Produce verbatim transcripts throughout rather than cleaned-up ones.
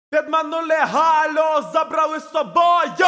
Підманули Галю, забрали з собою.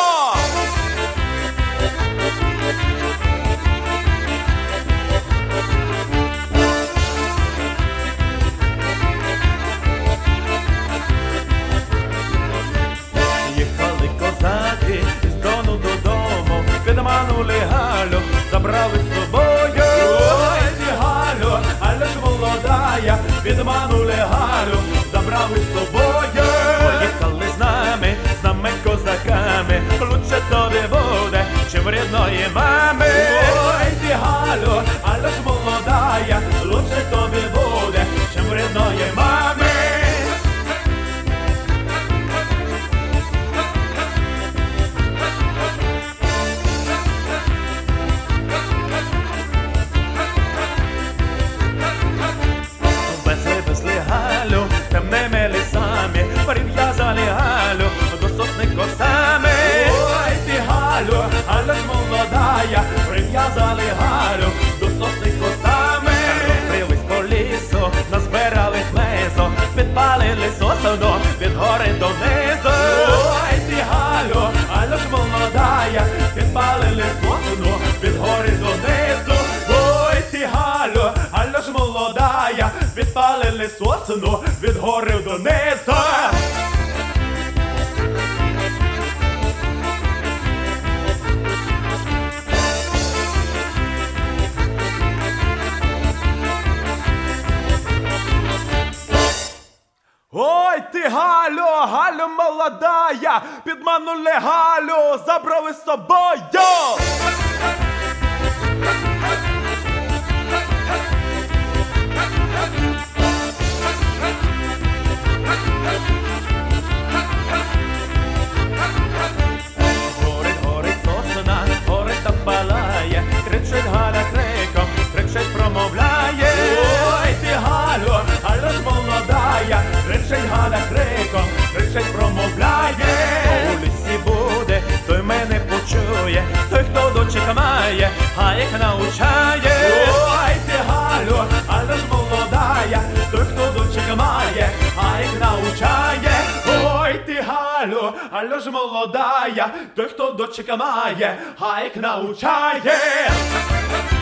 Їхали козаки із Дону додому, підманули Галю, забрали з собою. Ой, ти Галю, Галя ж молодая, підманули Галю, забрали з собою. Поїхали з нами, з нами козаками, лучше тобі буде, чим в рідної мами. Ой, ти Галю, Галя ж молодая, лучше тобі буде, чим в рідної мами. Галю, темними лісами, прив'язали Галю до сосни косами. Ой, ти Галю, Галя ж молодая, прив'язали Галю до сосни косами. Розбились по лісу, назбирали хмизу, підпалили сосну від гори донизу. Ой, ти Галю, Галя ж молодая, підпалили сосну від гори донизу. Ой, ти Галю, Галя ж молодая, підпалили сосну від гори донизу. Ой, ти Галю, Галю молодая, підманули Галю, забрали з собою. Горить, горить сосна, горить та палає, кричить Галя криком, кричить промовляє. Ой, ти Галю, Галя ж молодая, кричить Галя криком, кричить промовляє. У лісі буде, той мене почує, той, хто дочек має, хай їх научає. Ой, ти Галю, Галя ж молодая, той, хто дочек має, хай їх научає. Ой, ти Галю, Галя ж молодая, той, хто дочек має, хай їх научає.